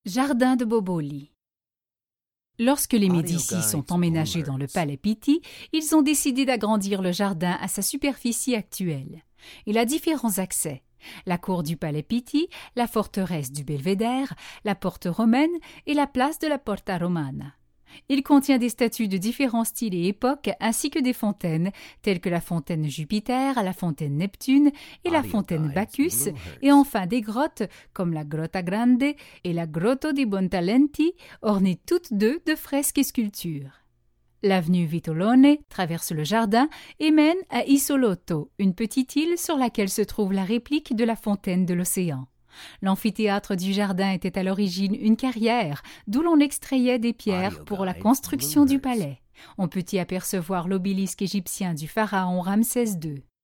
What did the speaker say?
Jardin de Boboli. Lorsque les Médicis sont emménagés dans le palais Pitti, ils ont décidé d'agrandir le jardin à sa superficie actuelle. Il a différents accès. La cour du palais Pitti, la forteresse du Belvédère, la porte romaine et la place de la Porta Romana. Il contient des statues de différents styles et époques ainsi que des fontaines telles que la fontaine Jupiter, la fontaine Neptune et la fontaine Bacchus et enfin des grottes comme la Grotta Grande et la Grotto di Buontalenti ornées toutes deux de fresques et sculptures. L'avenue Vitolone traverse le jardin et mène à Isolotto, une petite île sur laquelle se trouve la réplique de la fontaine de l'océan. L'amphithéâtre du jardin était à l'origine une carrière, d'où l'on extrayait des pierres pour la construction du palais. On peut y apercevoir l'obélisque égyptien du pharaon Ramsès II.